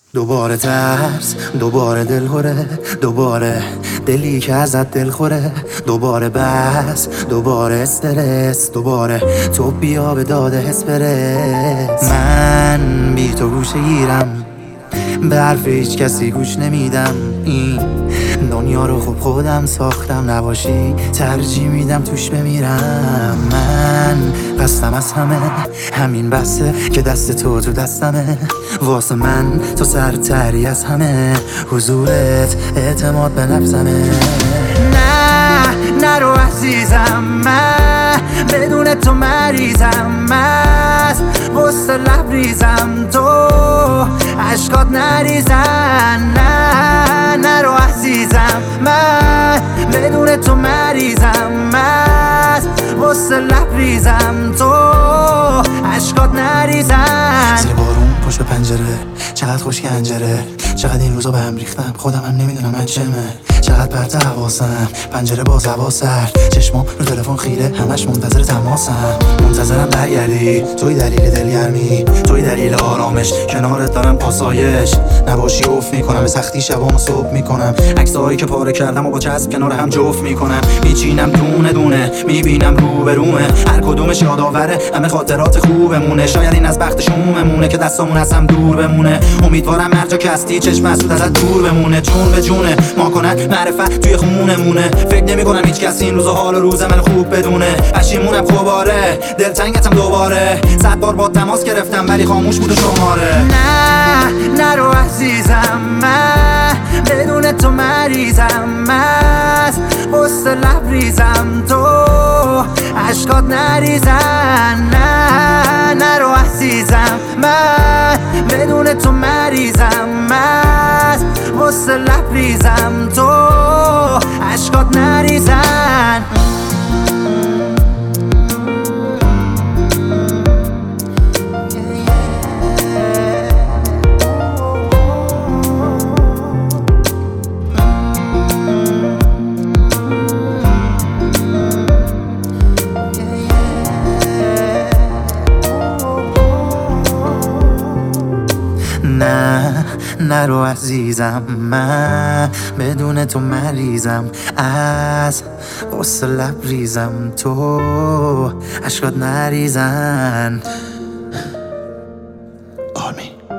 دوباره ترس، دوباره دلهوره، دوباره دلی که ازت دل خوره، دوباره بس، دوباره استرس، دوباره تو بیا به داده حس برس. من بی تو گوشه گیرم، به حرف هیچ کسی گوش نمیدم. این دنیا رو خوب خودم ساختم، نباشی ترجیح میدم توش بمیرم. من قصدم از همه همین بسه که دست تو دستمه، واسه من تو سرتری از همه، حضورت اعتماد به نفسمه. نه نرو عزیزم، من بدون تو مریضم، مست غصه لبریزم، تو عشقات نریزن. نه نرو عزیزم، من بدون تو مریضم، مست غصه لبریزم، تو عشقات نریزن. زیر بارون پشت به پنجره، چقدر خوش گنجره، چقدر این روزا به هم ریختم، خودم هم نمیدونم من چمه. چقدر پرت حواسم، پنجره باز هوا سرد، چشمام رو تلفن خیره، همش منتظر تماسم. منتظرم برگردی، توی دلیل دلگرمی، توی دلیل آرامش، کنارت دارم آسایش. نباشی اوف میکنم، به سختی شبامو صبح میکنم، عکسایی که پاره کردم و با چسب کنار هم جفت میکنم. میچینم دونه دونه، میبینم رو به رومه، هر کدومش یادآوره همه خاطرات خوبمونه. شاید این از بخت شوممونه که دستامون از هم دور بمونه. امیدوارم هر جا که هستی چشم مسعود ازت دور بمونه. جون به جونه ما کنن معرفت توی خونمونه، فکر نمی کنم هیچ کسی این روز حال و روز من خوب بدونه. پشیمونم خوباره، دلتنگتم دوباره، 100 بار با تماس گرفتم ولی خاموش بود شماره. نه نرو عزیزم، من بدون تو مریضم، مست غصه لبریزم، تو عشقات نریزن. نه نرو عزیزم، من بدون تو مریضم، مست غصه لبریزم، تو عشقات نریزن. نه نرو عزیزم، من بدون تو مریضم، از غصه لبریزم، تو عشقات نریزن. آرمین